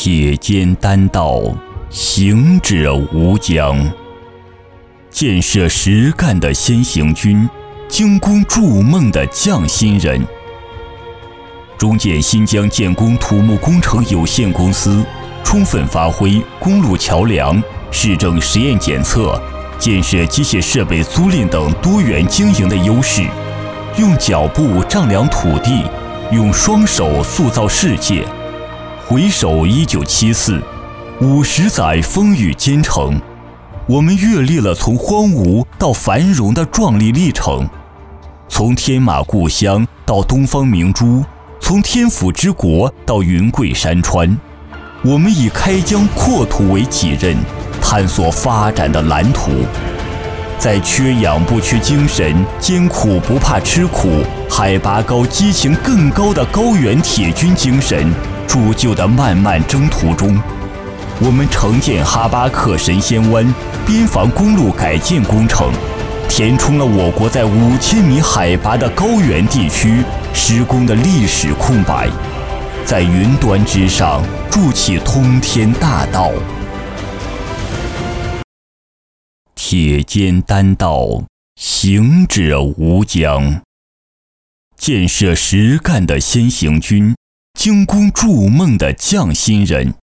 铁肩担道，行至吴江。建设实干的先行军，精工筑梦的匠心人。中建新疆建工土木工程有限公司充分发挥公路桥梁、市政实验检测、建设机械设备租赁等多元经营的优势，用脚步丈量土地，用双手塑造世界。回首1974，50载风雨兼程，我们阅历了从荒芜到繁荣的壮丽历程，从天马故乡到东方明珠，从天府之国到云贵山川。我们以开疆扩土为己任，探索发展的蓝图。在缺氧不缺精神、艰苦不怕吃苦、海拔高激情更高的高原铁军精神铸就的漫漫征途中，我们承建哈巴克神仙湾边防公路改建工程，填充了我国在5000米海拔的高原地区施工的历史空白，在云端之上筑起通天大道。铁肩担道，行至吴江。建设实干的先行军，精工筑梦的匠心人。